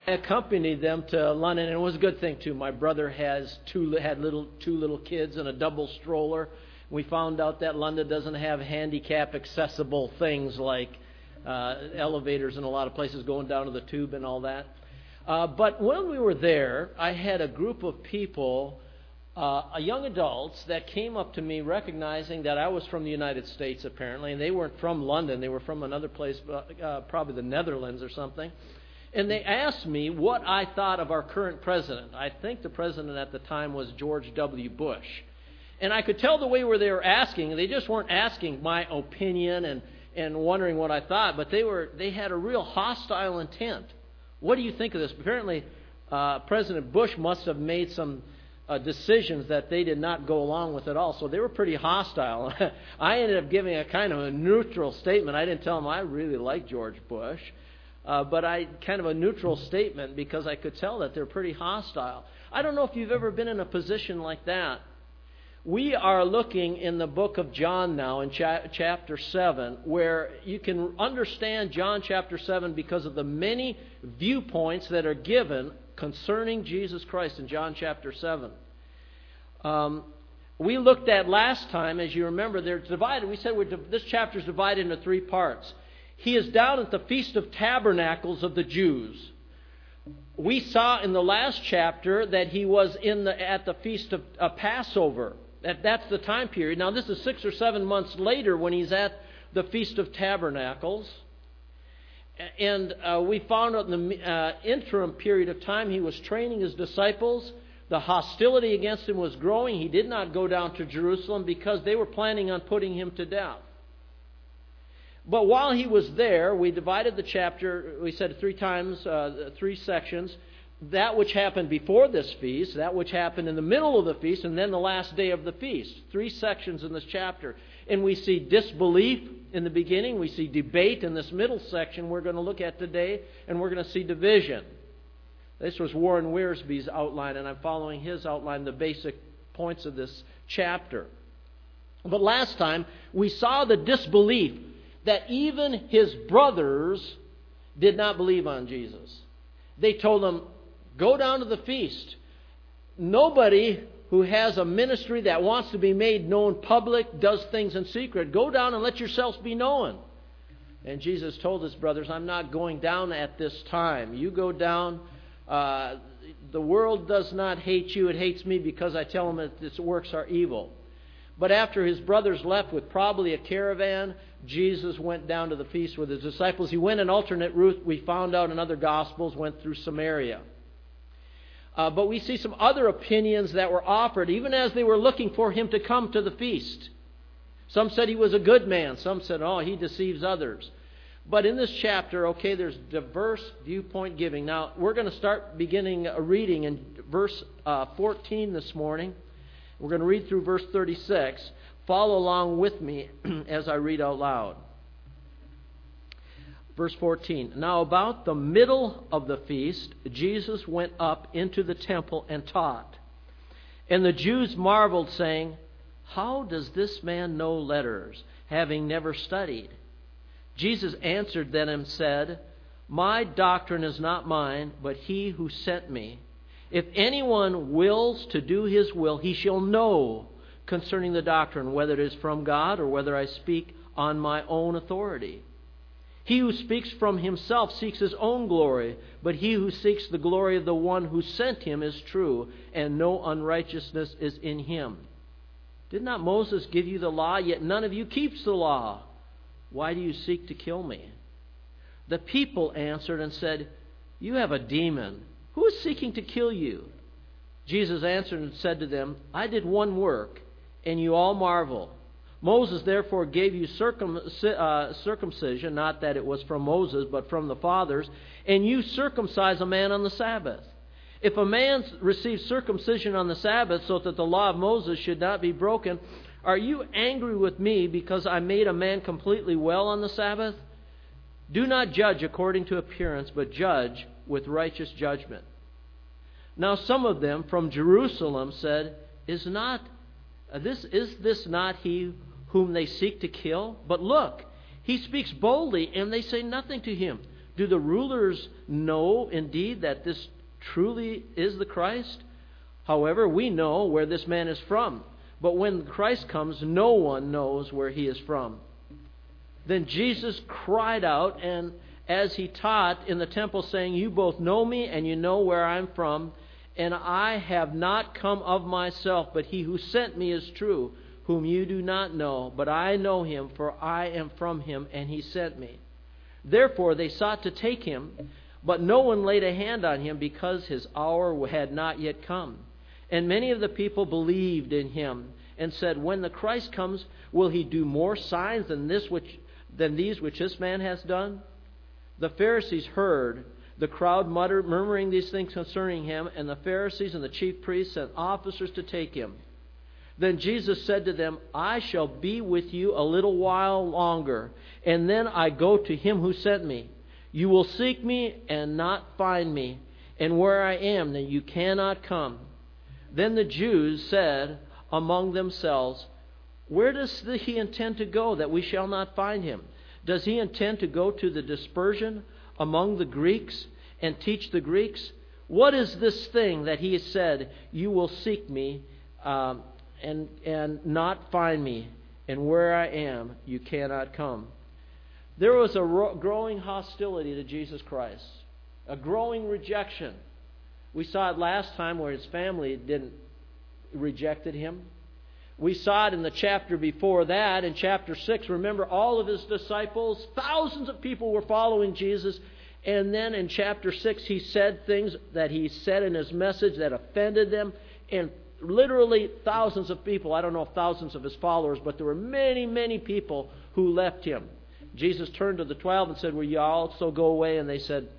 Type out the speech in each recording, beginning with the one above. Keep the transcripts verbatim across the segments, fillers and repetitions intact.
I accompanied them to London, and it was a good thing too. My brother has two had little two little kids and a double stroller. We found out that London doesn't have handicap accessible things like uh, elevators in a lot of places going down to the tube and all that. Uh, but when we were there, I had a group of people, uh, young adults, that came up to me recognizing that I was from the United States apparently, and they weren't from London. They were from another place, uh, probably the Netherlands or something. And they asked me what I thought of our current president. I think the president at the time was George W. Bush. And I could tell the way where they were asking, they just weren't asking my opinion and, and wondering what I thought, but they were they had a real hostile intent. What do you think of this? Apparently, uh, President Bush must have made some uh, decisions that they did not go along with at all, so they were pretty hostile. I ended up giving a kind of a neutral statement. I didn't tell them I really like George Bush. Uh, but I kind of a neutral statement because I could tell that they're pretty hostile. I don't know if you've ever been in a position like that. We are looking in the book of John now in cha- chapter seven, where you can understand John chapter seven because of the many viewpoints that are given concerning Jesus Christ in John chapter seven. Um, we looked at last time, as you remember, they're divided. We said we're di- this chapter is divided into three parts. He is down at the Feast of Tabernacles of the Jews. We saw in the last chapter that he was in the at the Feast of uh, Passover. That, that's the time period. Now this is six or seven months later when he's at the Feast of Tabernacles. And uh, we found out in the uh, interim period of time he was training his disciples. The hostility against him was growing. He did not go down to Jerusalem because they were planning on putting him to death. But while he was there, we divided the chapter, we said three times, uh, three sections. That which happened before this feast, that which happened in the middle of the feast, and then the last day of the feast. Three sections in this chapter. And we see disbelief in the beginning. We see debate in this middle section we're going to look at today. And we're going to see division. This was Warren Wiersbe's outline, and I'm following his outline, the basic points of this chapter. But last time, we saw the disbelief that even his brothers did not believe on Jesus. They told him, go down to the feast. Nobody who has a ministry that wants to be made known public does things in secret. Go down and let yourselves be known. And Jesus told his brothers, I'm not going down at this time. You go down. Uh, the world does not hate you. It hates me because I tell them that its works are evil. But after his brothers left with probably a caravan, Jesus went down to the feast with his disciples. He went an alternate route, we found out in other Gospels, went through Samaria. Uh, but we see some other opinions that were offered, even as they were looking for him to come to the feast. Some said he was a good man. Some said, oh, he deceives others. But in this chapter, okay, there's diverse viewpoint giving. Now, we're going to start beginning a reading in verse uh, fourteen this morning. We're going to read through verse thirty-six. Follow along with me as I read out loud. Verse fourteen. Now about the middle of the feast, Jesus went up into the temple and taught. And the Jews marveled, saying, how does this man know letters, having never studied? Jesus answered them and said, my doctrine is not mine, but he who sent me. If anyone wills to do his will, he shall know concerning the doctrine, whether it is from God or whether I speak on my own authority. He who speaks from himself seeks his own glory, but he who seeks the glory of the one who sent him is true, and no unrighteousness is in him. Did not Moses give you the law, yet none of you keeps the law? Why do you seek to kill me? The people answered and said, you have a demon. Who is seeking to kill you? Jesus answered and said to them, I did one work, and you all marvel. Moses therefore gave you circum, uh, circumcision, not that it was from Moses, but from the fathers, and you circumcise a man on the Sabbath. If a man receives circumcision on the Sabbath so that the law of Moses should not be broken, are you angry with me because I made a man completely well on the Sabbath? Do not judge according to appearance, but judge with righteous judgment. Now some of them from Jerusalem said, Is not this is this not he whom they seek to kill? But look, he speaks boldly, and they say nothing to him. Do the rulers know indeed that this truly is the Christ? However, we know where this man is from. But when Christ comes, no one knows where he is from." Then Jesus cried out, and as he taught in the temple, saying, "You both know me, and you know where I am from. And I have not come of myself, but he who sent me is true, whom you do not know. But I know him, for I am from him, and he sent me." Therefore they sought to take him, but no one laid a hand on him, because his hour had not yet come. And many of the people believed in him, and said, "When the Christ comes, will he do more signs than this which than these which this man has done?" The Pharisees heard the crowd mutter, murmuring these things concerning him, and the Pharisees and the chief priests sent officers to take him. Then Jesus said to them, "I shall be with you a little while longer, and then I go to him who sent me. You will seek me and not find me, and where I am, then you cannot come." Then the Jews said among themselves, "Where does he intend to go, that we shall not find him? Does he intend to go to the dispersion among the Greeks and teach the Greeks? What is this thing that he has said, 'You will seek me um, and and not find me, and where I am, you cannot come'?" There was a ro- growing hostility to Jesus Christ, a growing rejection. We saw it last time where his family didn't rejected him. We saw it in the chapter before that, in chapter six. Remember, all of his disciples, thousands of people were following Jesus. And then in chapter six, he said things that he said in his message that offended them. And literally thousands of people, I don't know if thousands of his followers, but there were many, many people who left him. Jesus turned to the twelve and said, "Will you also go away?" And they said,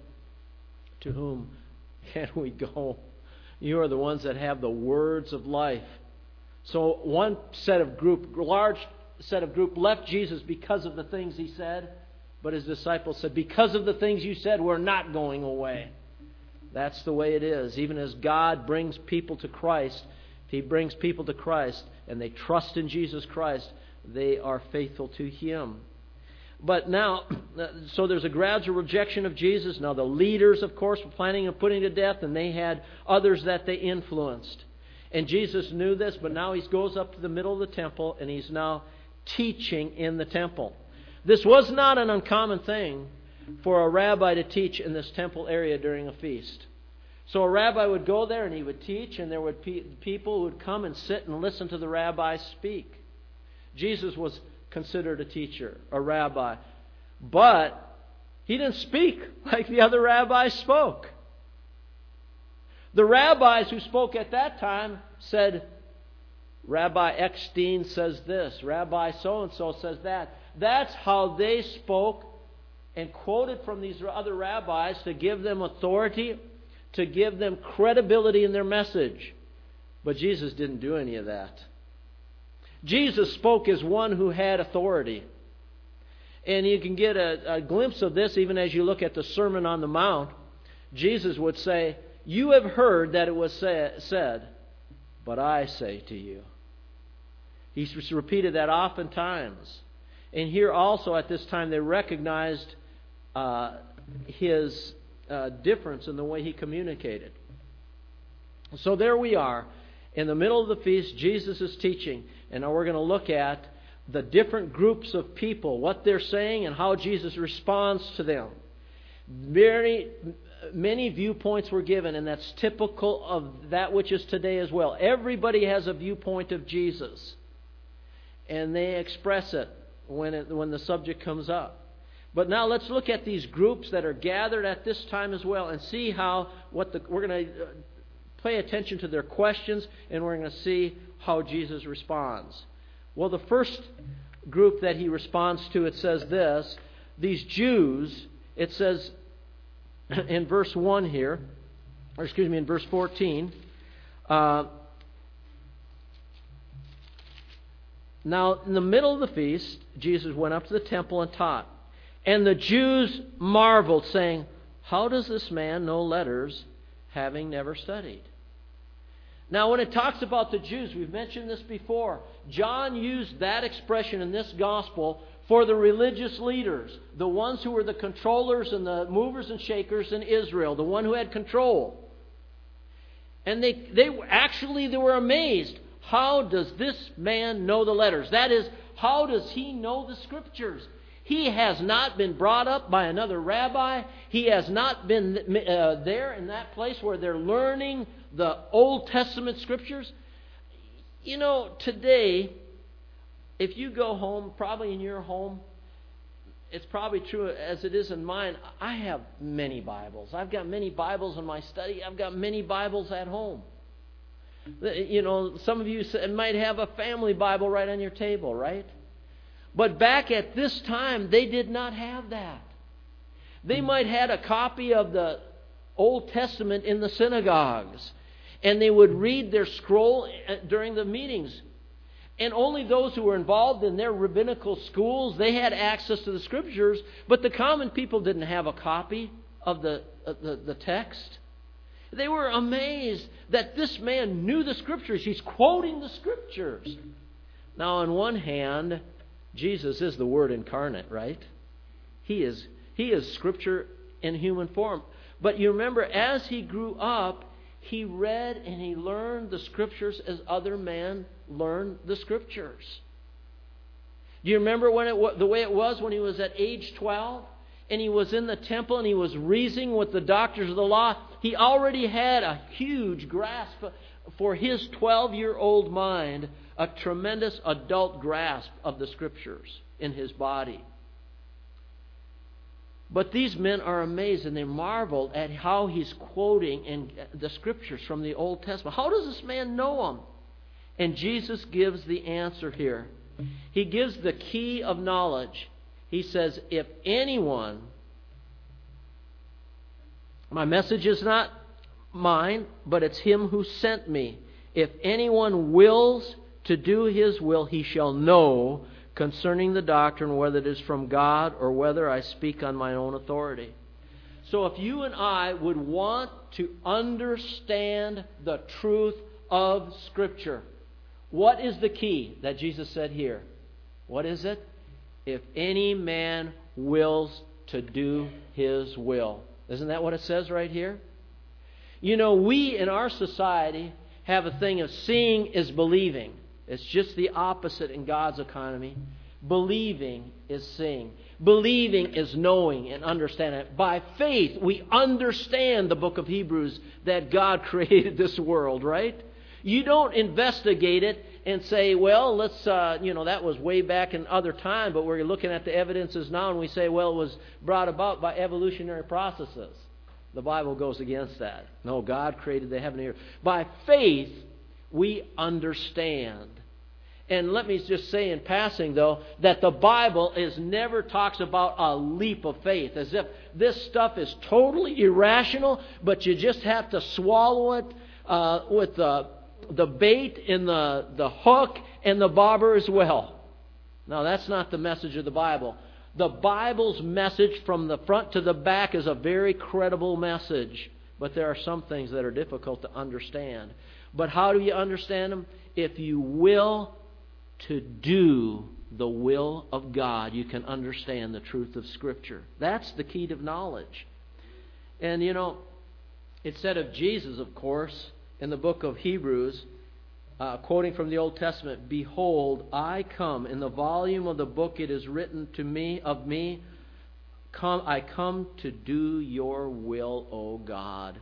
"To whom can we go? You are the ones that have the words of life." So one set of group, large set of group left Jesus because of the things he said. But his disciples said, "Because of the things you said, we're not going away." That's the way it is. Even as God brings people to Christ, if he brings people to Christ and they trust in Jesus Christ, they are faithful to him. But now, so there's a gradual rejection of Jesus. Now the leaders, of course, were planning on putting to death, and they had others that they influenced. And Jesus knew this, but now he goes up to the middle of the temple, and he's now teaching in the temple. This was not an uncommon thing for a rabbi to teach in this temple area during a feast. So a rabbi would go there and he would teach, and there would be people who would come and sit and listen to the rabbi speak. Jesus was considered a teacher, a rabbi. But he didn't speak like the other rabbis spoke. The rabbis who spoke at that time said, "Rabbi Eckstein says this, Rabbi so-and-so says that." That's how they spoke and quoted from these other rabbis to give them authority, to give them credibility in their message. But Jesus didn't do any of that. Jesus spoke as one who had authority. And you can get a, a glimpse of this even as you look at the Sermon on the Mount. Jesus would say, "You have heard that it was say, said, but I say to you." He's repeated that oftentimes. And here also at this time they recognized uh, his uh, difference in the way he communicated. So there we are. In the middle of the feast, Jesus is teaching. And now we're going to look at the different groups of people, what they're saying and how Jesus responds to them. Very Many viewpoints were given, and that's typical of that which is today as well. Everybody has a viewpoint of Jesus, and they express it when it, when the subject comes up. But now let's look at these groups that are gathered at this time as well, and see how what the, we're going to pay attention to their questions, and we're going to see how Jesus responds. Well, the first group that he responds to, it says this: these Jews. It says in verse one here, or excuse me, in verse fourteen, uh, now in the middle of the feast, Jesus went up to the temple and taught. And the Jews marveled, saying, "How does this man know letters, having never studied?" Now when it talks about the Jews, we've mentioned this before, John used that expression in this gospel for the religious leaders, the ones who were the controllers and the movers and shakers in Israel, the one who had control. And they, they actually they were amazed. How does this man know the letters? That is, how does he know the Scriptures? He has not been brought up by another rabbi. He has not been uh, there in that place where they're learning the Old Testament Scriptures. You know, today, if you go home, probably in your home, it's probably true as it is in mine. I have many Bibles. I've got many Bibles in my study. I've got many Bibles at home. You know, some of you might have a family Bible right on your table, right? But back at this time, they did not have that. They might have had a copy of the Old Testament in the synagogues, and they would read their scroll during the meetings. And only those who were involved in their rabbinical schools, they had access to the Scriptures, but the common people didn't have a copy of the, uh, the, the text. They were amazed that this man knew the Scriptures. He's quoting the Scriptures. Now, on one hand, Jesus is the Word incarnate, right? He is, he is Scripture in human form. But you remember, as he grew up, he read and he learned the Scriptures as other men learned the Scriptures. Do you remember when it the way it was when he was at age twelve? And he was in the temple and he was reasoning with the doctors of the law. He already had a huge grasp for his twelve-year-old mind, a tremendous adult grasp of the Scriptures in his body. But these men are amazed and they marveled at how he's quoting in the Scriptures from the Old Testament. How does this man know them? And Jesus gives the answer here. He gives the key of knowledge. He says, if anyone, my message is not mine, but it's Him who sent me. If anyone wills to do His will, he shall know concerning the doctrine whether it is from God or whether I speak on my own authority. So if you and I would want to understand the truth of Scripture, what is the key that Jesus said here? What is it? If any man wills to do his will. Isn't that what it says right here? You know, we in our society have a thing of seeing is believing. It's just the opposite in God's economy. Believing is seeing. Believing is knowing and understanding. By faith, we understand the book of Hebrews that God created this world, right? You don't investigate it and say, well, let's, uh, you know, that was way back in other time, but we're looking at the evidences now and we say, well, it was brought about by evolutionary processes. The Bible goes against that. No, God created the heaven and earth. By faith, we understand. And let me just say in passing, though, that the Bible is never talks about a leap of faith, as if this stuff is totally irrational, but you just have to swallow it uh, with the the bait and the, the hook and the bobber as well. Now, that's not the message of the Bible. The Bible's message from the front to the back is a very credible message, but there are some things that are difficult to understand. But how do you understand them? If you will to do the will of God, you can understand the truth of Scripture. That's the key to knowledge. And, you know, it said of Jesus, of course, in the book of Hebrews, uh, quoting from the Old Testament, "Behold, I come, in the volume of the book it is written to me, of me, come, I come to do your will, O God."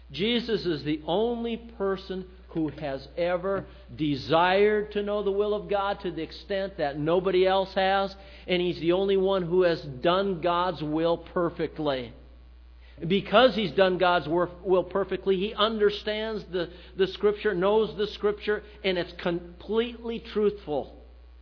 Jesus is the only person who has ever desired to know the will of God to the extent that nobody else has, and He's the only one who has done God's will perfectly. Because He's done God's will perfectly, He understands the, the Scripture, knows the Scripture, and it's completely truthful.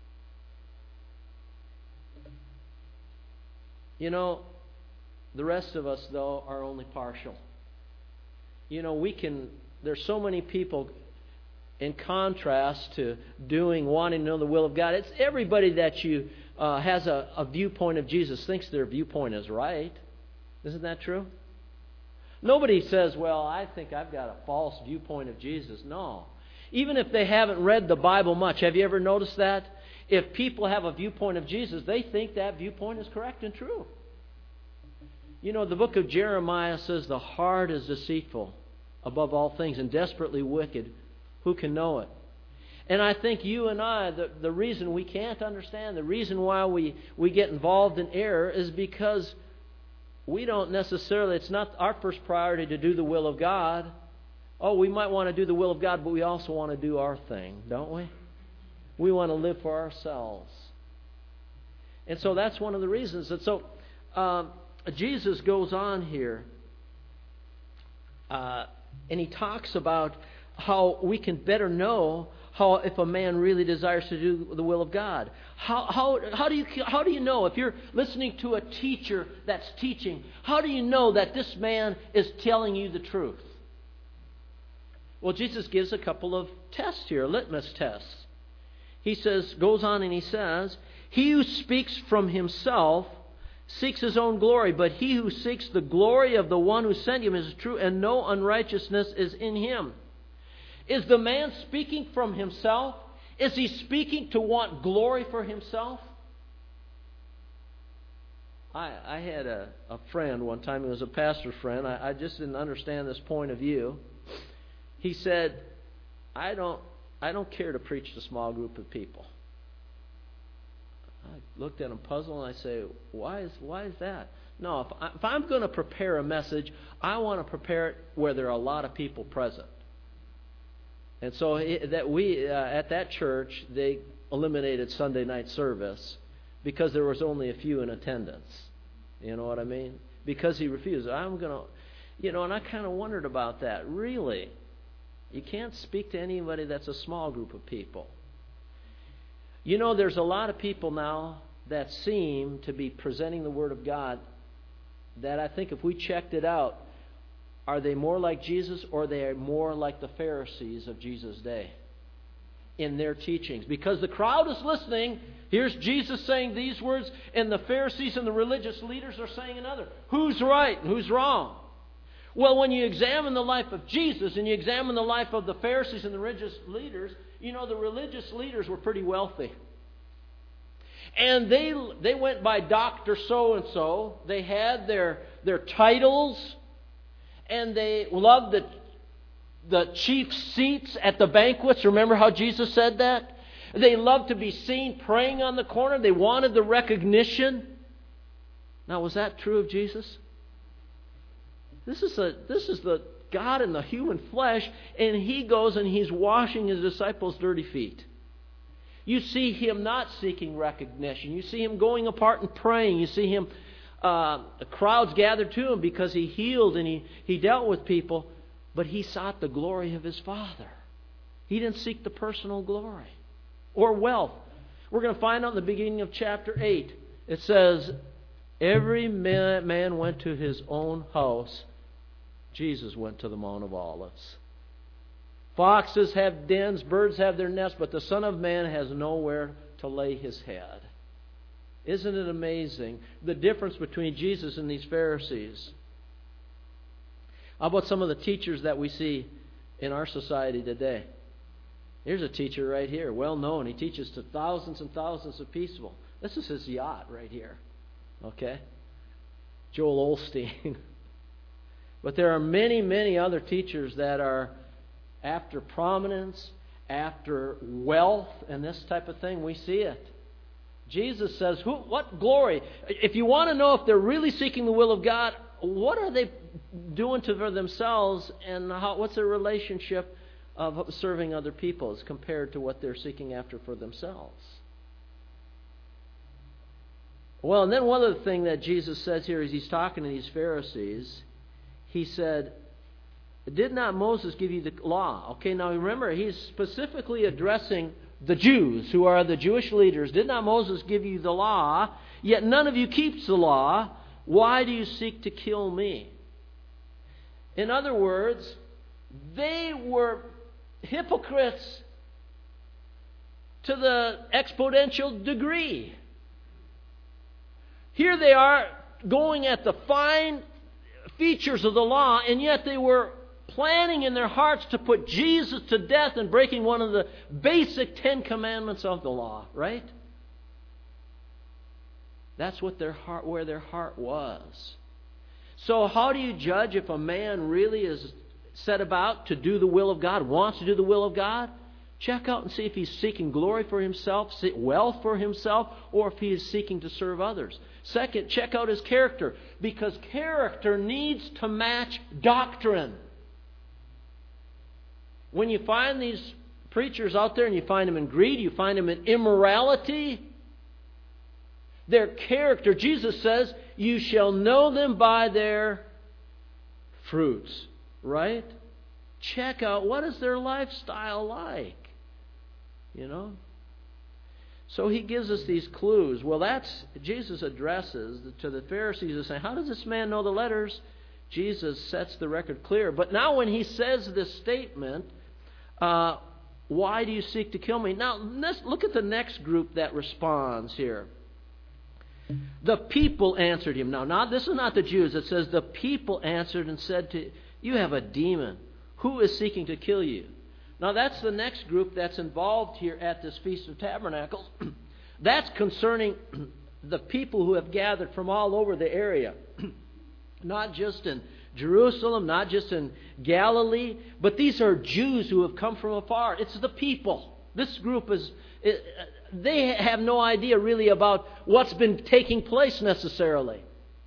You know, the rest of us, though, are only partial. You know, we can, there's so many people, in contrast to doing, wanting to know the will of God, it's everybody that you uh, has a, a viewpoint of Jesus thinks their viewpoint is right. Isn't that true? Nobody says, well, I think I've got a false viewpoint of Jesus. No. Even if they haven't read the Bible much, have you ever noticed that? if people have a viewpoint of Jesus, they think that viewpoint is correct and true. You know, the book of Jeremiah says the heart is deceitful above all things and desperately wicked. Who can know it? And I think you and I, the, the reason we can't understand, the reason why we, we get involved in error is because we don't necessarily, it's not our first priority to do the will of God. Oh, we might want to do the will of God, but we also want to do our thing, don't we? We want to live for ourselves. And so that's one of the reasons. And so um, Jesus goes on here, uh, and he talks about how we can better know how if a man really desires to do the will of God. How, how, how, do you, how do you know, if you're listening to a teacher that's teaching, how do you know that this man is telling you the truth? Well, Jesus gives a couple of tests here, litmus tests. He says, goes on and he says, he who speaks from himself seeks his own glory, but he who seeks the glory of the one who sent him is true, and no unrighteousness is in him. Is the man speaking from himself? Is he speaking to want glory for himself? I, I had a, a friend one time, he was a pastor friend. I, I just didn't understand this point of view. He said, I don't, I don't care to preach to a small group of people. I looked at him puzzled and I say, why is, why is that? No, if, I, if I'm going to prepare a message, I want to prepare it where there are a lot of people present. And so that we uh, at that church, they eliminated Sunday night service because there was only a few in attendance. You know what I mean? Because he refused. I'm going to, you know, and I kind of wondered about that. Really? You can't speak to anybody that's a small group of people. You know, there's a lot of people now that seem to be presenting the Word of God that I think if we checked it out, are they more like Jesus or are they more like the Pharisees of Jesus' day in their teachings? Because the crowd is listening. Here's Jesus saying these words, and the Pharisees and the religious leaders are saying another. Who's right and who's wrong? Well, when you examine the life of Jesus and you examine the life of the Pharisees and the religious leaders, you know the religious leaders were pretty wealthy. And they they went by Doctor So-and-so. They had their, their titles. And they loved the, the chief seats at the banquets. Remember how Jesus said that? They loved to be seen praying on the corner. They wanted the recognition. Now, was that true of Jesus? This is a this is the God in the human flesh, and He goes and He's washing His disciples' dirty feet. You see Him not seeking recognition. You see Him going apart and praying. You see Him... Uh, crowds gathered to Him because He healed and he, he dealt with people, but He sought the glory of His Father. He didn't seek the personal glory or wealth. We're going to find out in the beginning of chapter eight. It says, every man, man went to his own house. Jesus went to the Mount of Olives. Foxes have dens, birds have their nests, but the Son of Man has nowhere to lay His head. Isn't it amazing the difference between Jesus and these Pharisees? How about some of the teachers that we see in our society today? Here's a teacher right here, well known. He teaches to thousands and thousands of people. This is his yacht right here. Okay? Joel Osteen. But there are many, many other teachers that are after prominence, after wealth, and this type of thing. We see it. Jesus says, "Who? What glory? If you want to know if they're really seeking the will of God, what are they doing to for themselves, and how, what's their relationship of serving other people as compared to what they're seeking after for themselves?" Well, and then one other thing that Jesus says here as He's talking to these Pharisees, He said, "Did not Moses give you the law?" Okay, now remember, He's specifically addressing the Jews, who are the Jewish leaders. "Did not Moses give you the law? Yet none of you keeps the law. Why do you seek to kill me?" In other words, they were hypocrites to the exponential degree. Here they are going at the fine features of the law, and yet they were planning in their hearts to put Jesus to death and breaking one of the basic Ten Commandments of the law, right? That's what their heart, where their heart was. So how do you judge if a man really is set about to do the will of God, wants to do the will of God? Check out and see if he's seeking glory for himself, wealth for himself, or if he is seeking to serve others. Second, check out his character, because character needs to match doctrine. When you find these preachers out there and you find them in greed, you find them in immorality, their character, Jesus says, you shall know them by their fruits, right? Check out, what is their lifestyle like? You know? So he gives us these clues. Well, that's, Jesus addresses to the Pharisees and saying, how does this man know the letters? Jesus sets the record clear. But now when he says this statement, uh, why do you seek to kill me? Now, let's look at the next group that responds here. The people answered him. Now, not, this is not the Jews. It says the people answered and said to, you have a demon. Who is seeking to kill you? Now, that's the next group that's involved here at this Feast of Tabernacles. That's concerning the people who have gathered from all over the area. Not just in Jerusalem, not just in Galilee, but these are Jews who have come from afar. It's the people. This group is, it, they have no idea really about what's been taking place necessarily.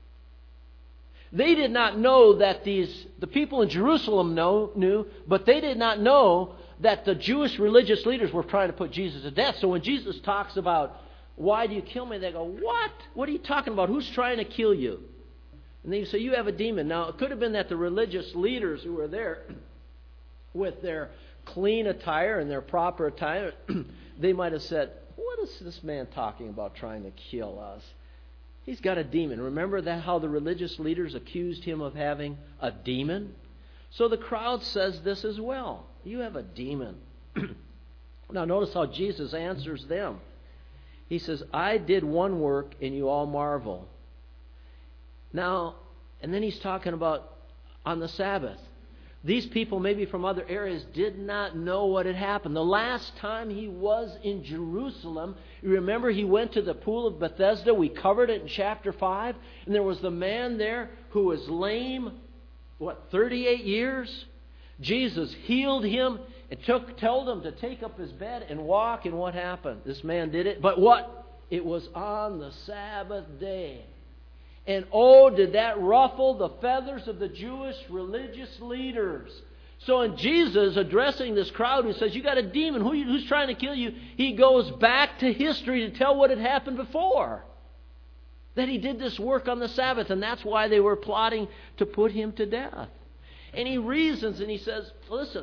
They did not know that these, the people in Jerusalem know, knew, but they did not know that the Jewish religious leaders were trying to put Jesus to death. So when Jesus talks about, why do you kill me? They go, what? What are you talking about? Who's trying to kill you? And they say, you have a demon. Now, it could have been that the religious leaders who were there with their clean attire and their proper attire, they might have said, what is this man talking about trying to kill us? He's got a demon. Remember that how the religious leaders accused him of having a demon? So the crowd says this as well. You have a demon. Now notice how Jesus answers them. He says, I did one work and you all marvel. Now, and then he's talking about on the Sabbath. These people, maybe from other areas, did not know what had happened. The last time he was in Jerusalem, you remember he went to the pool of Bethesda. We covered it in chapter five. And there was the man there who was lame, what, thirty-eight years? Jesus healed him and took, told him to take up his bed and walk. And what happened? This man did it. But what? It was on the Sabbath day. And oh, did that ruffle the feathers of the Jewish religious leaders. So in Jesus addressing this crowd who says, you got a demon, Who, who's trying to kill you? He goes back to history to tell what had happened before. That he did this work on the Sabbath, and that's why they were plotting to put him to death. And he reasons and he says, listen,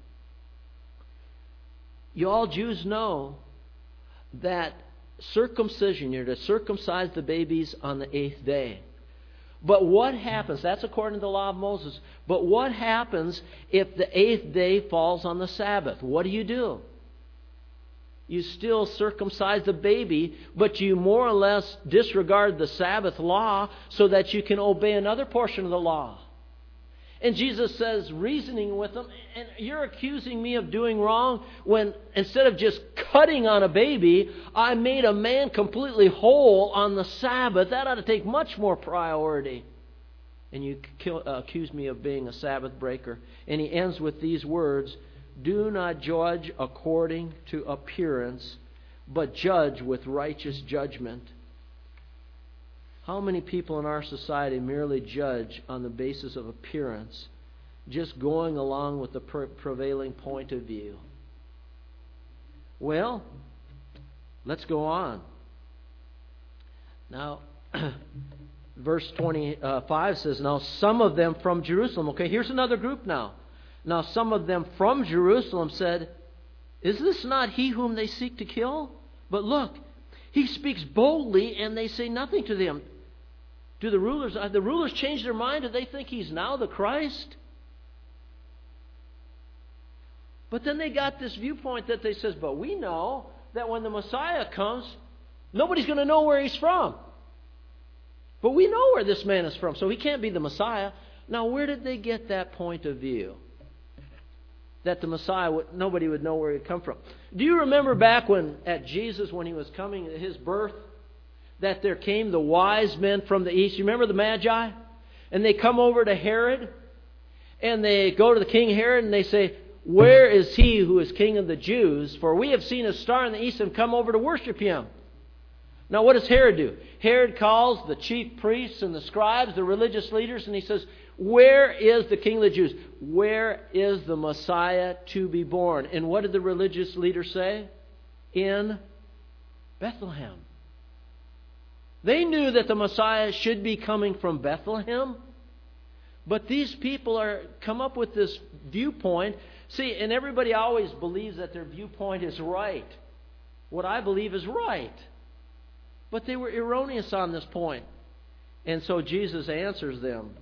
you all Jews know that circumcision, you're to circumcise the babies on the eighth day. But what happens, that's according to the law of Moses, but what happens if the eighth day falls on the Sabbath? What do you do? You still circumcise the baby, but you more or less disregard the Sabbath law so that you can obey another portion of the law. And Jesus says, reasoning with them, and you're accusing me of doing wrong when instead of just cutting on a baby, I made a man completely whole on the Sabbath. That ought to take much more priority. And you kill, uh, accuse me of being a Sabbath breaker. And he ends with these words, do not judge according to appearance, but judge with righteous judgment. How many people in our society merely judge on the basis of appearance, just going along with the pre- prevailing point of view? Well, let's go on. Now, verse twenty-five says, now some of them from Jerusalem. Okay, here's another group now. Now some of them from Jerusalem said, is this not he whom they seek to kill? But look, he speaks boldly and they say nothing to them. Do the rulers, have the rulers changed their mind? Do they think he's now the Christ? But then they got this viewpoint that they says, but we know that when the Messiah comes, nobody's going to know where he's from. But we know where this man is from, so he can't be the Messiah. Now, where did they get that point of view? that the Messiah, would, nobody would know where he'd come from. Do you remember back when, at Jesus, when he was coming, at his birth, that there came the wise men from the east? You remember the Magi? And they come over to Herod, and they go to the King Herod, and they say, "Where is he who is King of the Jews? For we have seen a star in the east and come over to worship him." Now what does Herod do? Herod calls the chief priests and the scribes, the religious leaders, and he says, "Where is the King of the Jews? Where is the Messiah to be born?" And what did the religious leaders say? In Bethlehem. They knew that the Messiah should be coming from Bethlehem. But these people are come up with this viewpoint. See, and everybody always believes that their viewpoint is right. What I believe is right. But they were erroneous on this point. And so Jesus answers them.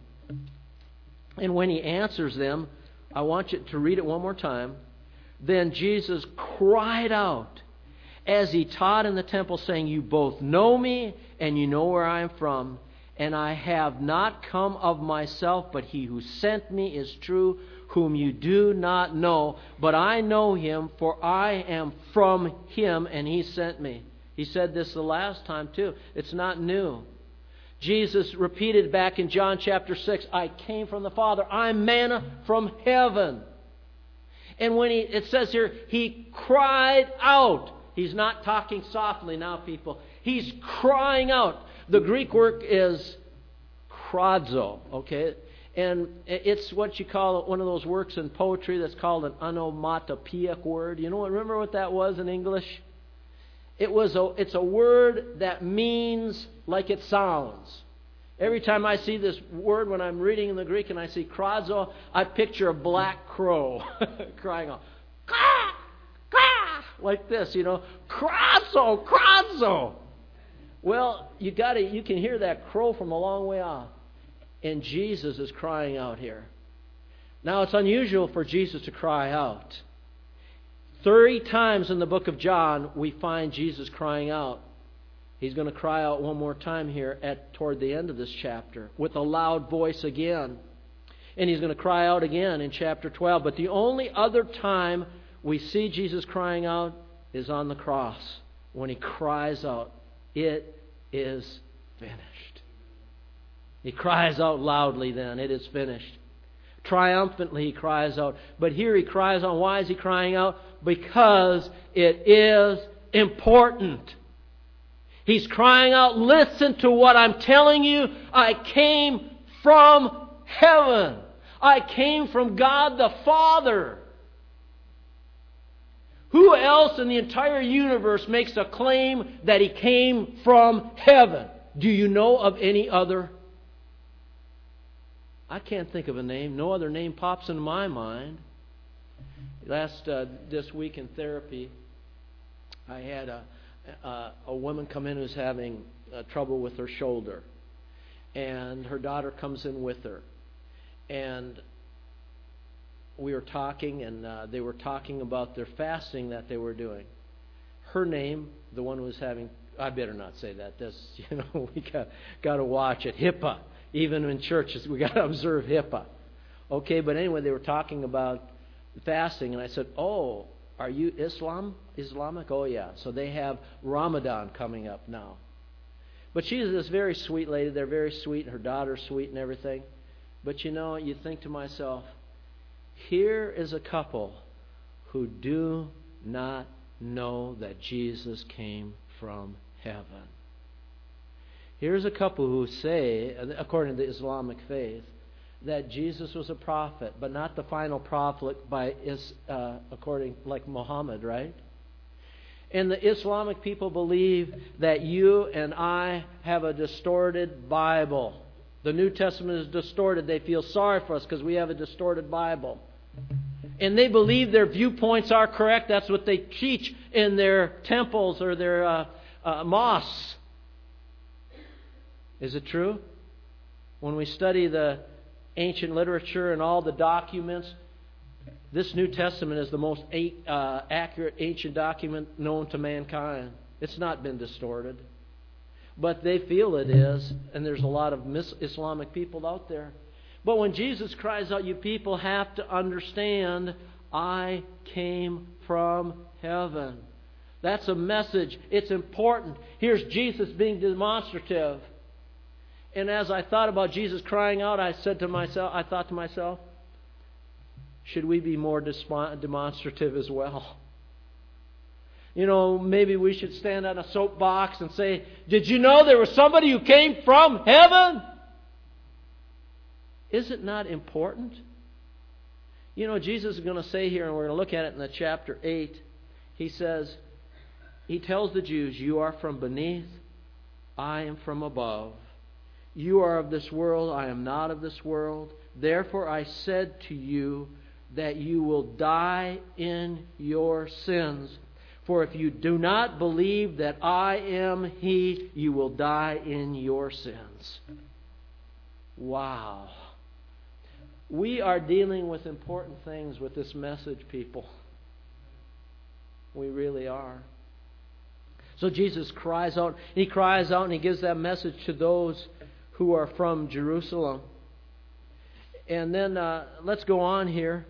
And when he answers them, I want you to read it one more time. "Then Jesus cried out as he taught in the temple, saying, 'You both know me, and you know where I am from. And I have not come of myself, but he who sent me is true, whom you do not know. But I know him, for I am from him, and he sent me.'" He said this the last time too. It's not new. Jesus repeated back in John chapter six, "I came from the Father. I'm manna from heaven." And when he, it says here, he cried out. He's not talking softly now, people. He's crying out. The Greek word is kradzo, okay? And it's what you call one of those works in poetry that's called an onomatopoeic word. You know, remember what that was in English? It was a, it's a word that means like it sounds. Every time I see this word when I'm reading in the Greek and I see kradzo, I picture a black crow crying out, "Caw! Caw!" like this, you know, "Kradzo! Kradzo!" Well, you got to, you can hear that crow from a long way off. And Jesus is crying out here. Now, it's unusual for Jesus to cry out. Thirty times in the book of John, we find Jesus crying out. He's going to cry out one more time here at toward the end of this chapter with a loud voice again. And he's going to cry out again in chapter twelve. But the only other time we see Jesus crying out is on the cross, when he cries out, "It is finished." He cries out loudly then, "It is finished." Triumphantly he cries out. But here he cries out. Why is he crying out? Because it is important. He's crying out, "Listen to what I'm telling you. I came from heaven. I came from God the Father." Who else in the entire universe makes a claim that he came from heaven? Do you know of any other? I can't think of a name. No other name pops into my mind. Last uh, this week in therapy, I had a a, a woman come in who's having uh, trouble with her shoulder, and her daughter comes in with her, and we were talking, and uh, they were talking about their fasting that they were doing. Her name, the one who was having, I better not say that. This, you know, we got got to watch it. HIPAA. Even in churches, we got to observe HIPAA. Okay, but anyway, they were talking about fasting, and I said, "Oh, are you Islam? Islamic?" "Oh, yeah." So they have Ramadan coming up now. But she's this very sweet lady. They're very sweet. Her daughter's sweet and everything. But you know, you think to myself, here is a couple who do not know that Jesus came from heaven. Here's a couple who say, according to the Islamic faith, that Jesus was a prophet, but not the final prophet by uh, according like Muhammad, right? And the Islamic people believe that you and I have a distorted Bible. The New Testament is distorted. They feel sorry for us because we have a distorted Bible. And they believe their viewpoints are correct. That's what they teach in their temples or their uh, uh, mosques. Is it true? When we study the ancient literature and all the documents, this New Testament is the most uh, accurate ancient document known to mankind. It's not been distorted. But they feel it is, and there's a lot of mis-Islamic people out there. But when Jesus cries out, you people have to understand, I came from heaven. That's a message. It's important. Here's Jesus being demonstrative. And as I thought about Jesus crying out, I said to myself, I thought to myself, should we be more demonstrative as well? You know, maybe we should stand on a soapbox and say, did you know there was somebody who came from heaven? Is it not important? You know, Jesus is going to say here, and we're going to look at it in the chapter eight. He says, He tells the Jews, you are from beneath, I am from above. You are of this world, I am not of this world. Therefore I said to you that you will die in your sins. For if you do not believe that I am He, you will die in your sins. Wow. We are dealing with important things with this message, people. We really are. So Jesus cries out. He cries out and He gives that message to those who are from Jerusalem. And then uh, let's go on here.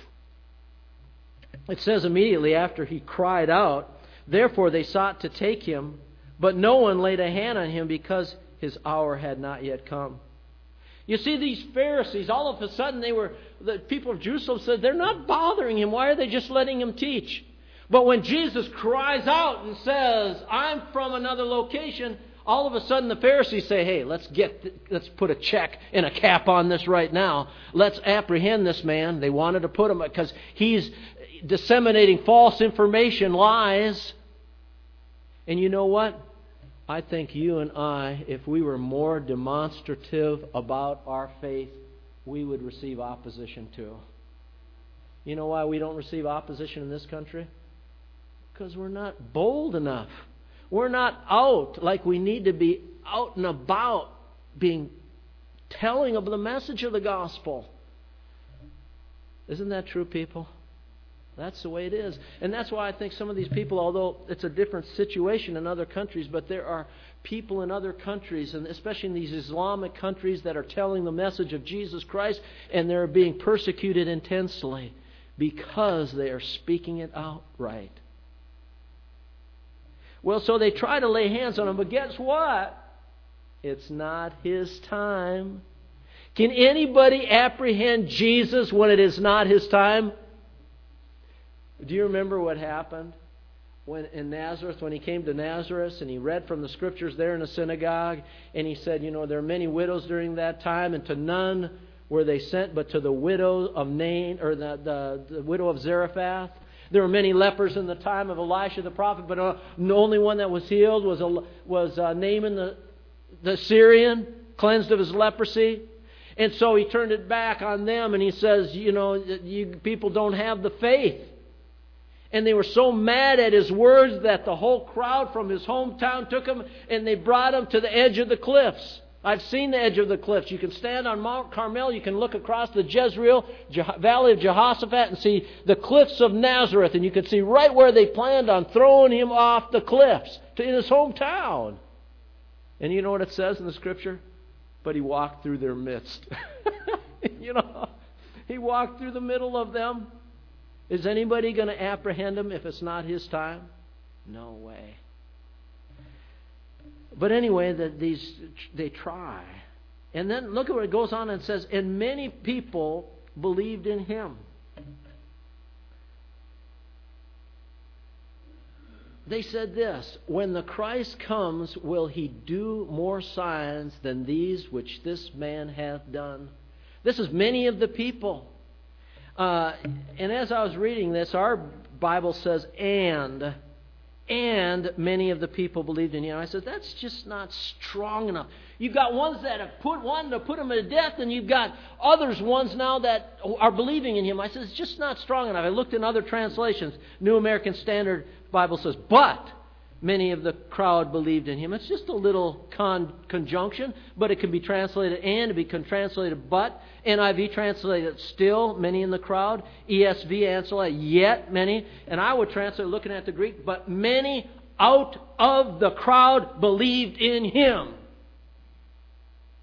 It says immediately after He cried out, therefore they sought to take Him, but no one laid a hand on Him because His hour had not yet come. You see, these Pharisees, all of a sudden they were, the people of Jerusalem said, they're not bothering Him. Why are they just letting Him teach? But when Jesus cries out and says, I'm from another location, all of a sudden the Pharisees say, hey, let's get, let's put a check and a cap on this right now. Let's apprehend this man. They wanted to put him because he's disseminating false information, lies. And you know what? I think you and I, if we were more demonstrative about our faith, we would receive opposition too. You know why we don't receive opposition in this country? Because we're not bold enough. We're not out like we need to be out and about being telling of the message of the gospel. Isn't that true, people? That's the way it is. And that's why I think some of these people, although it's a different situation in other countries, but there are people in other countries, and especially in these Islamic countries, that are telling the message of Jesus Christ, and they're being persecuted intensely because they are speaking it outright. Well, so they try to lay hands on him, but guess what? It's not His time. Can anybody apprehend Jesus when it is not His time? Do you remember what happened when in Nazareth, when He came to Nazareth and He read from the Scriptures there in the synagogue, and He said, you know, there are many widows during that time, and to none were they sent but to the widow of Nain, or the, the, the widow of Zarephath. There were many lepers in the time of Elisha the prophet, but uh, the only one that was healed was uh, was uh, Naaman the, the Syrian, cleansed of his leprosy. And so He turned it back on them, and He says, you know, you people don't have the faith. And they were so mad at His words that the whole crowd from His hometown took Him and they brought Him to the edge of the cliffs. I've seen the edge of the cliffs. You can stand on Mount Carmel. You can look across the Jezreel Valley of Jehoshaphat and see the cliffs of Nazareth. And you can see right where they planned on throwing Him off the cliffs to in His hometown. And you know what it says in the Scripture? But He walked through their midst. You know, He walked through the middle of them. Is anybody going to apprehend Him if it's not His time? No way. But anyway, the, these they try. And then look at what it goes on and says, and many people believed in Him. They said this, when the Christ comes, will He do more signs than these which this man hath done? This is many of the people. Uh, and as I was reading this, our Bible says, and, and many of the people believed in Him. I said, that's just not strong enough. You've got ones that have put one to put Him to death, and you've got others, ones now that are believing in Him. I said, it's just not strong enough. I looked in other translations. New American Standard Bible says, but many of the crowd believed in Him. It's just a little con- conjunction, but it can be translated and, it can be translated but. N I V translated still, many in the crowd. E S V translated yet many. And I would translate, looking at the Greek, but many out of the crowd believed in Him.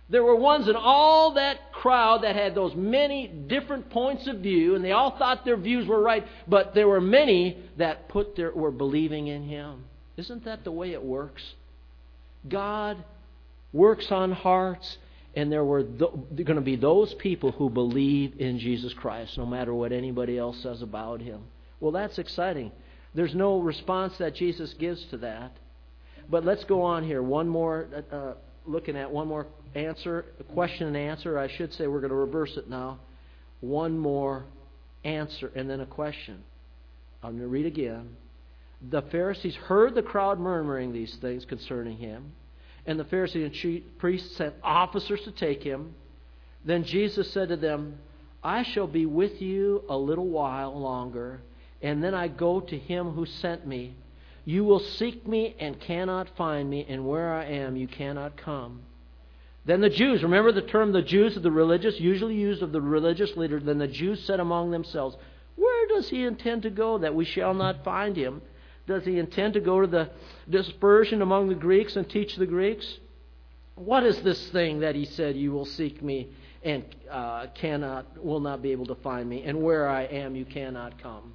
There were ones in all that crowd that had those many different points of view, and they all thought their views were right, but there were many that put their, were believing in Him. Isn't that the way it works? God works on hearts, and there were th- going to be those people who believe in Jesus Christ, no matter what anybody else says about Him. Well, that's exciting. There's no response that Jesus gives to that. But let's go on here. One more, uh, looking at one more answer, a question and answer. I should say we're going to reverse it now. One more answer and then a question. I'm going to read again. The Pharisees heard the crowd murmuring these things concerning Him, and the Pharisees and chief priests sent officers to take Him. Then Jesus said to them, I shall be with you a little while longer, and then I go to Him who sent me. You will seek me and cannot find me, and where I am you cannot come. Then the Jews, remember the term the Jews of the religious, usually used of the religious leaders, then the Jews said among themselves, where does He intend to go that we shall not find Him? Does He intend to go to the dispersion among the Greeks and teach the Greeks? What is this thing that He said, you will seek me and uh, cannot, will not be able to find me, and where I am you cannot come?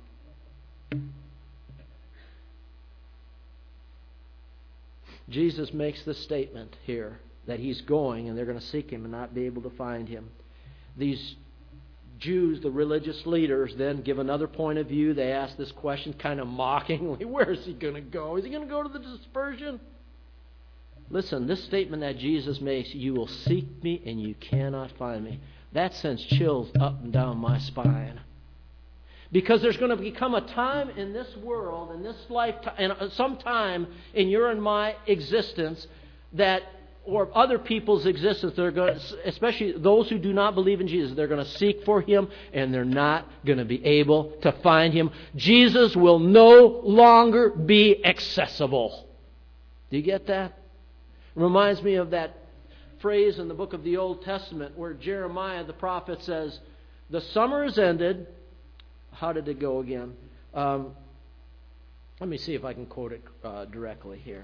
Jesus makes this statement here that He's going and they're going to seek Him and not be able to find Him. These Jews, the religious leaders, then give another point of view. They ask this question kind of mockingly, where is He going to go? Is He going to go to the dispersion? Listen, this statement that Jesus makes, you will seek me and you cannot find me, that sends chills up and down my spine. Because there's going to become a time in this world, in this lifetime, and some time in your and my existence that, or other people's existence, they're going to, especially those who do not believe in Jesus, they're going to seek for Him and they're not going to be able to find Him. Jesus will no longer be accessible. Do you get that? It reminds me of that phrase in the book of the Old Testament where Jeremiah the prophet says, the summer is ended. How did it go again? Um, let me see if I can quote it uh, directly here.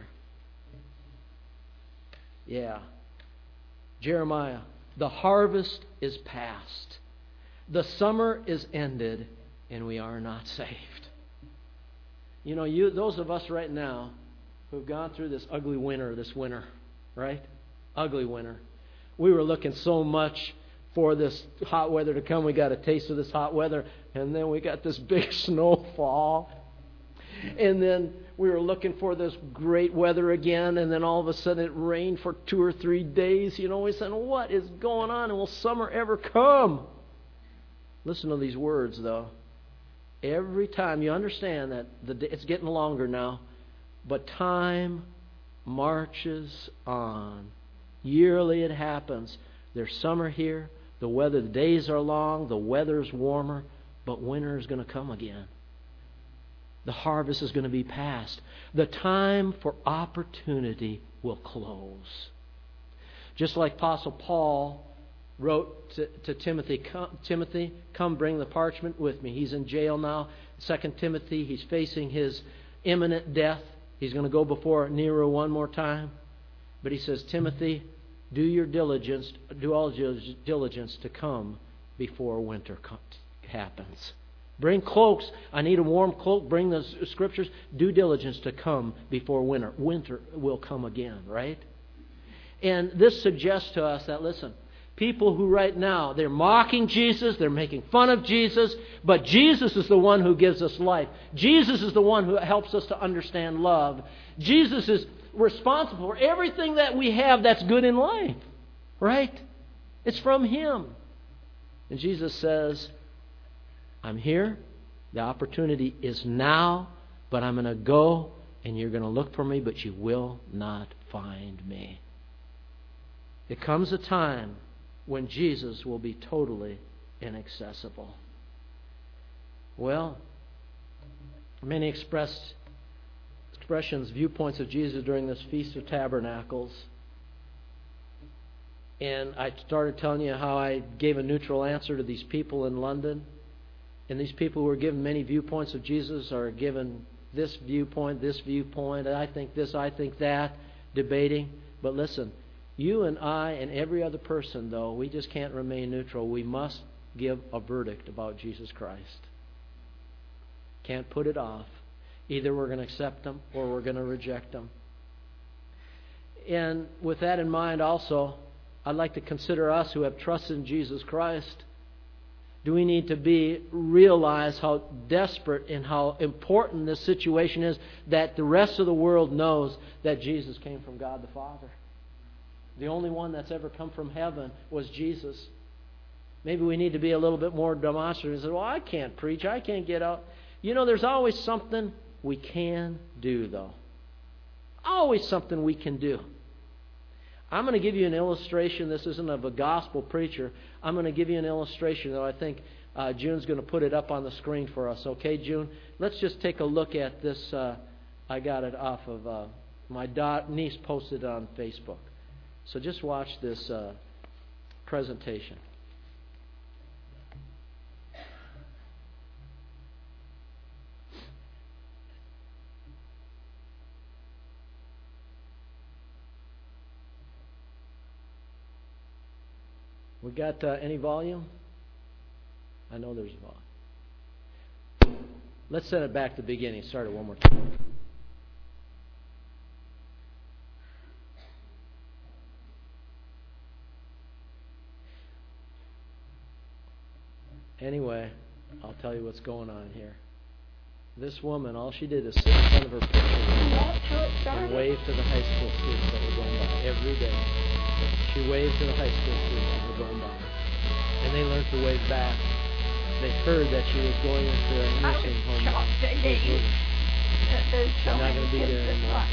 Yeah. Jeremiah, the harvest is past. The summer is ended, and we are not saved. You know, you those of us right now who've gone through this ugly winter this winter, right? Ugly winter. We were looking so much for this hot weather to come. We got a taste of this hot weather, and then we got this big snowfall. And then we were looking for this great weather again, and then all of a sudden it rained for two or three days. You know, we said, what is going on? And will summer ever come? Listen to these words, though. Every time, you understand that the it's getting longer now, but time marches on. Yearly it happens. There's summer here. The weather, the days are long, the weather's warmer, but winter is going to come again. The harvest is going to be past. The time for opportunity will close. Just like Apostle Paul wrote to, to Timothy, come, Timothy, come bring the parchment with me. He's in jail now. Second Timothy, he's facing his imminent death. He's going to go before Nero one more time. But he says, Timothy, do your diligence, do all diligence to come before winter happens. Bring cloaks. I need a warm cloak. Bring the scriptures. Do diligence to come before winter. Winter will come again, right? And this suggests to us that, listen, people who right now, they're mocking Jesus, they're making fun of Jesus, but Jesus is the one who gives us life. Jesus is the one who helps us to understand love. Jesus is responsible for everything that we have that's good in life, right? It's from Him. And Jesus says, I'm here. The opportunity is now, but I'm going to go and you're going to look for me, but you will not find me. It comes a time when Jesus will be totally inaccessible. Well, many expressed expressions, viewpoints of Jesus during this Feast of Tabernacles. And I started telling you how I gave a neutral answer to these people in London. And these people who are given many viewpoints of Jesus are given this viewpoint, this viewpoint, I think this, I think that, debating. But listen, You and I and every other person, though, we just can't remain neutral. We must give a verdict about Jesus Christ. Can't put it off. Either we're going to accept Him or we're going to reject Him. And with that in mind also, I'd like to consider us who have trusted in Jesus Christ. Do we need to be realize how desperate and how important this situation is that the rest of the world knows that Jesus came from God the Father? The only one that's ever come from heaven was Jesus. Maybe we need to be a little bit more demonstrative and say, well, I can't preach, I can't get out. You know, there's always something we can do, though. Always something we can do. I'm going to give you an illustration. This isn't of a gospel preacher. I'm going to give you an illustration, though I think uh, June's going to put it up on the screen for us. Okay, June? Let's just take a look at this. Uh, I got it off of uh, my da- niece posted it on Facebook. So just watch this uh, presentation. We got uh, any volume? I know there's volume. Let's send it back to the beginning. Start it one more time. Anyway, I'll tell you what's going on here. This woman, all she did is sit in front of her picture and wave to the high school students that were going by every day. She waved to the high school students that were going by. And they learned to wave back. They heard that she was going into a nursing home. She's not going to be there anymore.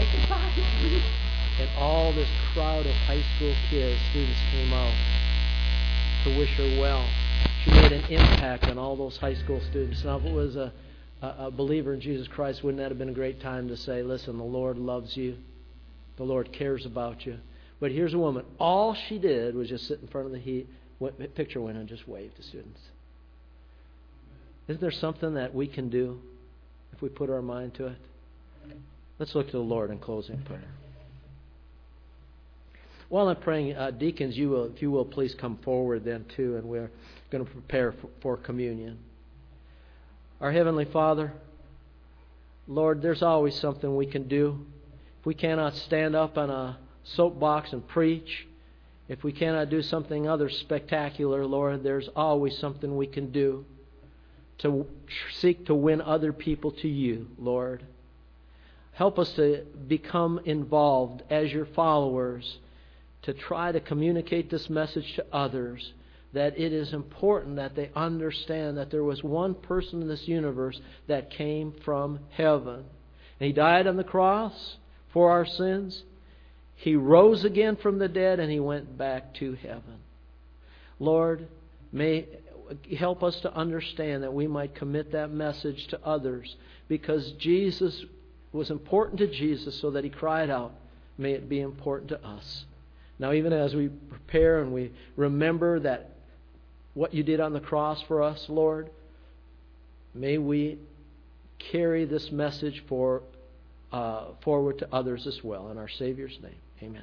And all this crowd of high school kids, students came out to wish her well. She made an impact on all those high school students. Now, if it was a, a, a believer in Jesus Christ, wouldn't that have been a great time to say, listen, the Lord loves you. The Lord cares about you. But here's a woman. All she did was just sit in front of the heat, picture window and just wave to students. Isn't there something that we can do if we put our mind to it? Let's look to the Lord in closing prayer. While I'm praying, uh, deacons, you will, if you will, please come forward then too, and we're going to prepare for, for communion. Our Heavenly Father, Lord, there's always something we can do. If we cannot stand up on a soapbox and preach, if we cannot do something other spectacular, Lord, there's always something we can do to seek to win other people to you, Lord. Help us to become involved as your followers, to try to communicate this message to others, that it is important that they understand that there was one person in this universe that came from heaven. And He died on the cross for our sins. He rose again from the dead, and He went back to heaven. Lord, may help us to understand that we might commit that message to others, because Jesus was important to Jesus so that He cried out, may it be important to us. Now, even as we prepare and we remember that what you did on the cross for us, Lord, may we carry this message for uh, forward to others as well. In our Savior's name, amen.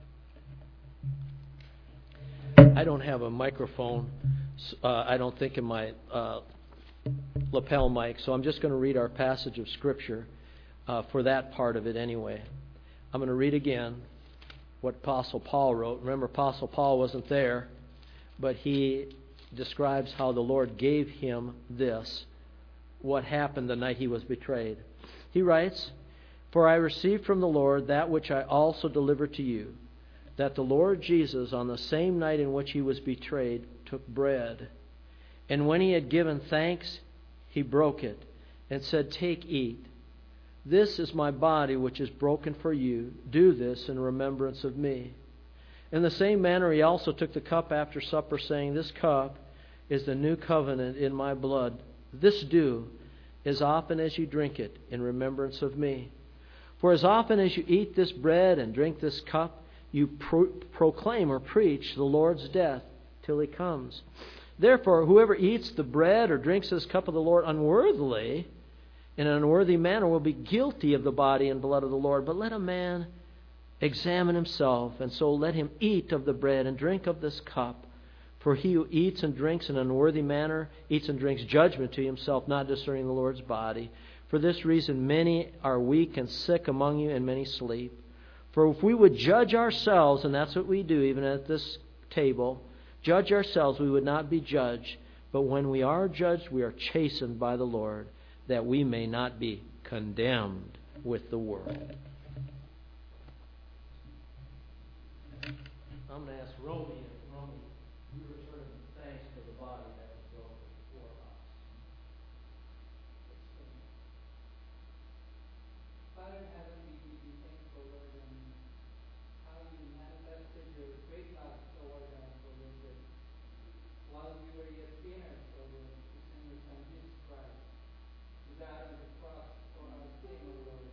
I don't have a microphone, uh, I don't think, in my uh, lapel mic, so I'm just going to read our passage of Scripture uh, for that part of it anyway. I'm going to read again what Apostle Paul wrote. Remember, Apostle Paul wasn't there, but he describes how the Lord gave him this, what happened the night he was betrayed. He writes, "For I received from the Lord that which I also delivered to you, that the Lord Jesus, on the same night in which He was betrayed, took bread. And when He had given thanks, He broke it, and said, 'Take, eat. This is my body, which is broken for you. Do this in remembrance of me.' In the same manner He also took the cup after supper, saying, 'This cup is the new covenant in my blood. This do as often as you drink it in remembrance of me. For as often as you eat this bread and drink this cup, you pro- proclaim or preach the Lord's death till He comes. Therefore, whoever eats the bread or drinks this cup of the Lord unworthily, in an unworthy manner, will be guilty of the body and blood of the Lord. But let a man examine himself, and so let him eat of the bread and drink of this cup. For he who eats and drinks in an unworthy manner eats and drinks judgment to himself, not discerning the Lord's body. For this reason many are weak and sick among you, and many sleep. For if we would judge ourselves, and that's what we do even at this table, judge ourselves, we would not be judged. But when we are judged, we are chastened by the Lord, that we may not be condemned with the world. I'm going to ask Romy if Romy, you return thanks for the body that was broken for us. Father in heaven, we give you thanks for Lord, and how you manifested your great love toward us, O Lord, that while we were yet sinners, O Lord, you sent your Son Jesus Christ to die on the cross for our sin, O Lord.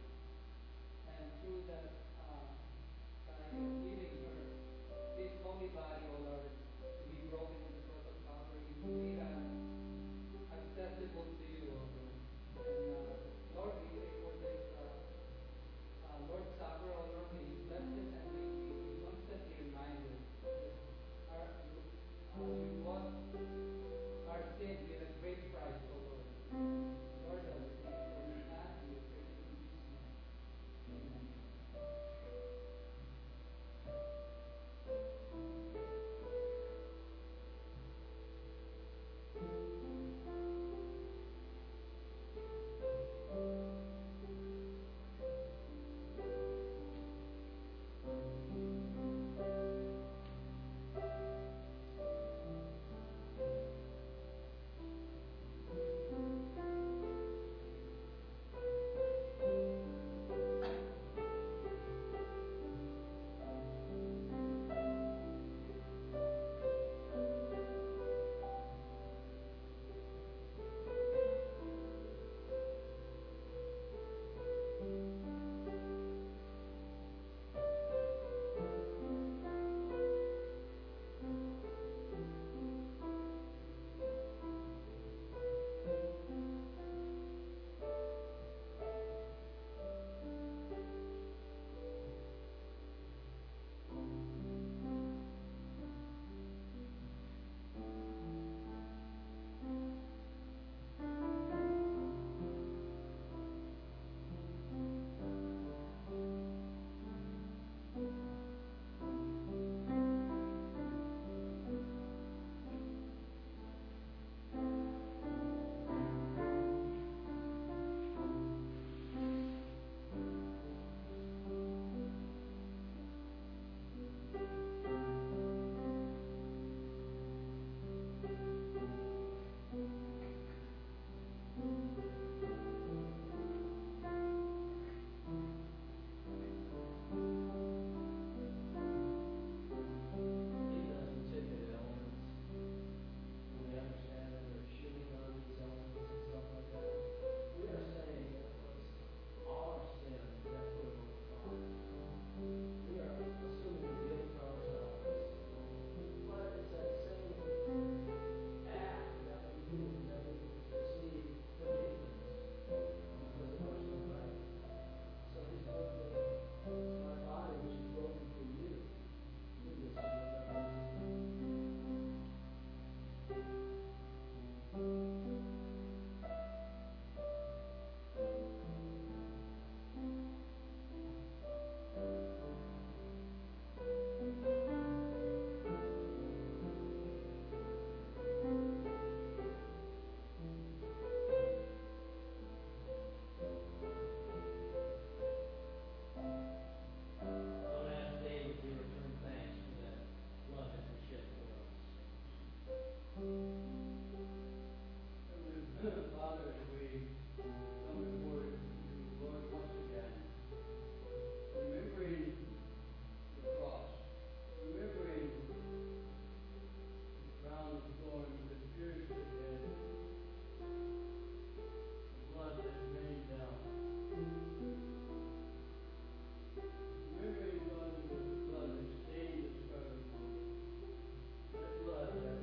And through that, uh, by giving your this holy body, O Lord, to be broken on the cross of Calvary, you made us accessible to you, O Lord. And uh, Lord, we pray for this uh, uh, Lord's Supper, O Lord, may you bless it, and may we be constantly reminded that our, you, uh, you bought our sin with a great price, O Lord. Lord, I will thank you for this mass, and we pray in Jesus' name. Amen.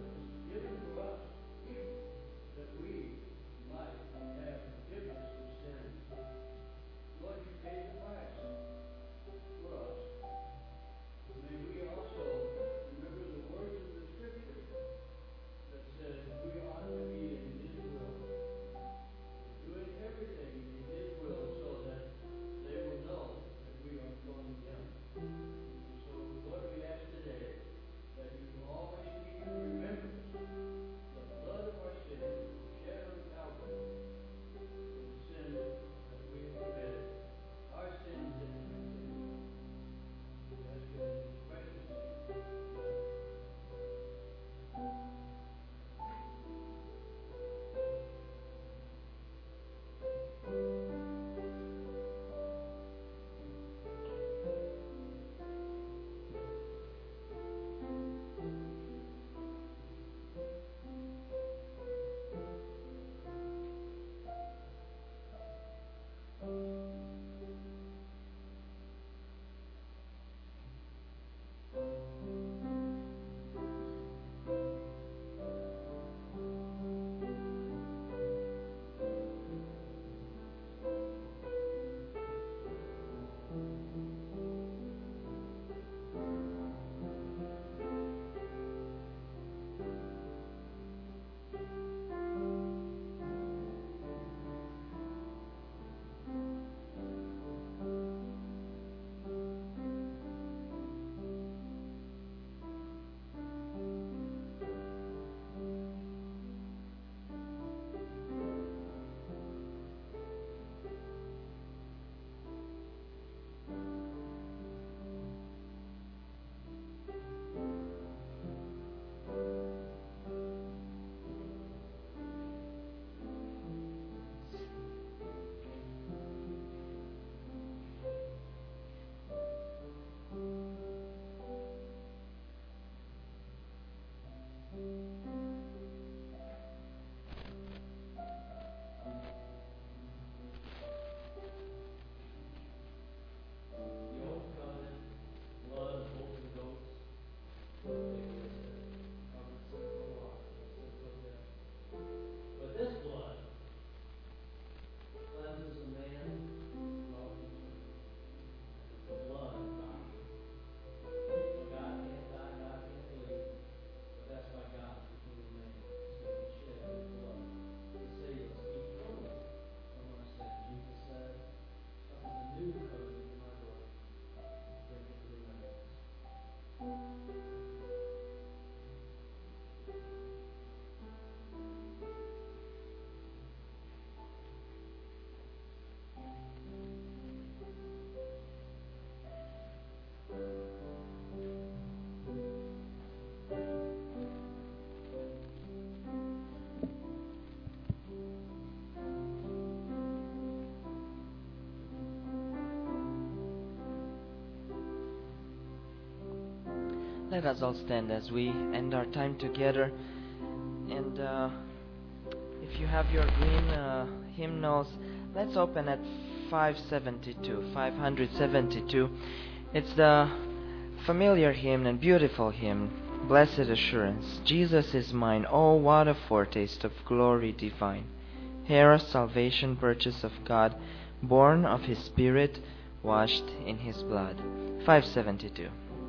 That we might have forgiveness of sin. Let us all stand as we end our time together. And uh, if you have your green uh, hymnals, let's open at five seventy-two. five seventy-two. It's the familiar hymn and beautiful hymn, Blessed Assurance. Jesus is mine. Oh, what a foretaste of glory divine. Heir of salvation, purchase of God, born of His Spirit, washed in His blood. five seventy-two.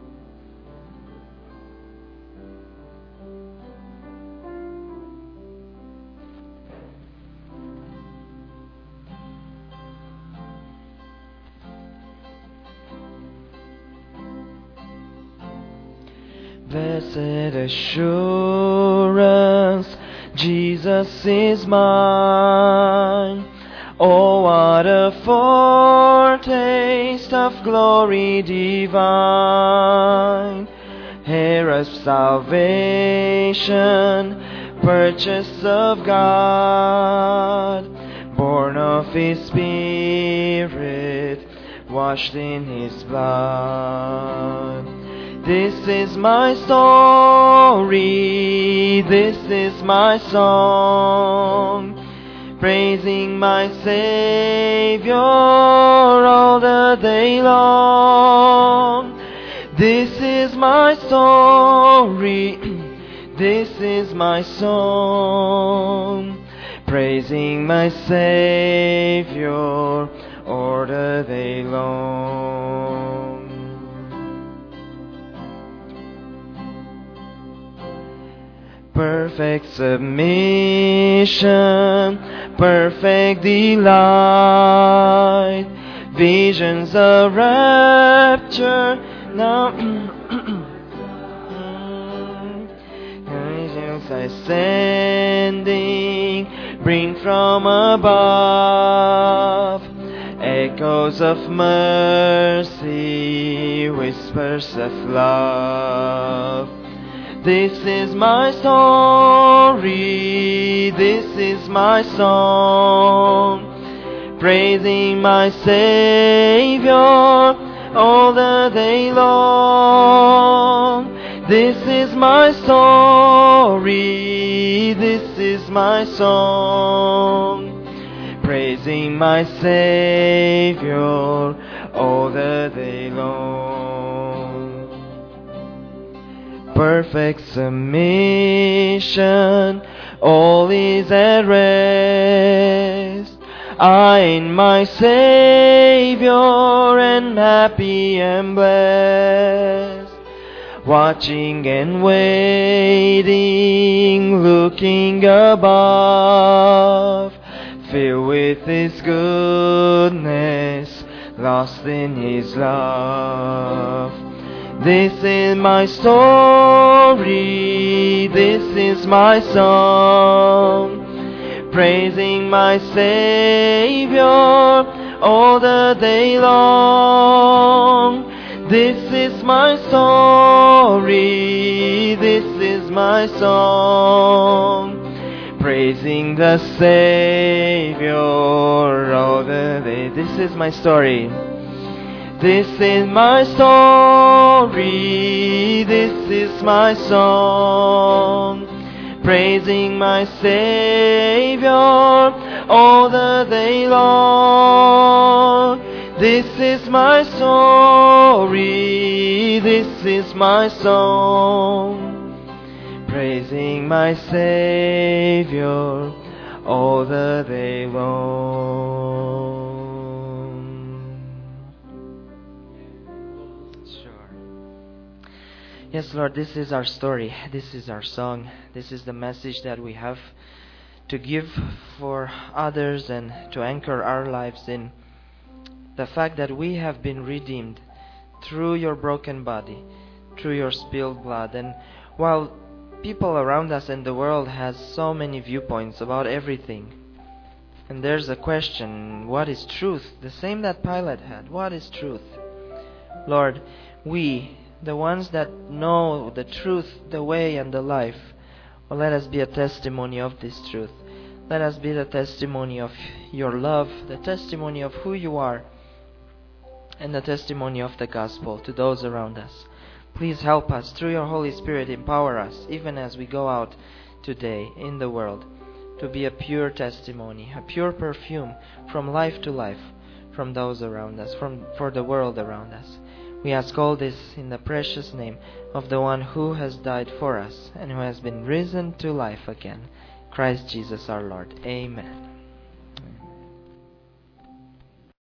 Blessed assurance, Jesus is mine. Oh, what a foretaste of glory divine. Heir of salvation, purchase of God, born of His Spirit, washed in His blood. This is my story, this is my song, praising my Savior all the day long. This is my story, this is my song, praising my Savior all the day long. Perfect submission, perfect delight, visions of rapture now. Angels ascending, bring from above echoes of mercy, whispers of love. This is my story, this is my song, praising my Savior all the day long. This is my story, this is my song, praising my Savior all the day long. Perfect submission, all is at rest. I in my Savior am happy and blessed, watching and waiting, looking above, filled with His goodness, lost in His love. This is my story, this is my song, praising my Savior all the day long. This is my story, this is my song, praising the Savior all the day. This is my story. This is my story, this is my song, praising my Savior all the day long. This is my story, this is my song, praising my Savior all the day long. Yes, Lord, this is our story. This is our song. This is the message that we have to give for others and to anchor our lives in the fact that we have been redeemed through your broken body, through your spilled blood. And while people around us in the world has so many viewpoints about everything, and there's a question, what is truth? The same that Pilate had. What is truth? Lord, we, the ones that know the truth, the way, and the life, well, let us be a testimony of this truth. Let us be the testimony of your love, the testimony of who you are, and the testimony of the gospel to those around us. Please help us through your Holy Spirit. Empower us even as we go out today in the world to be a pure testimony, a pure perfume from life to life, from those around us, from for the world around us. We ask all this in the precious name of the one who has died for us and who has been risen to life again, Christ Jesus our Lord. Amen.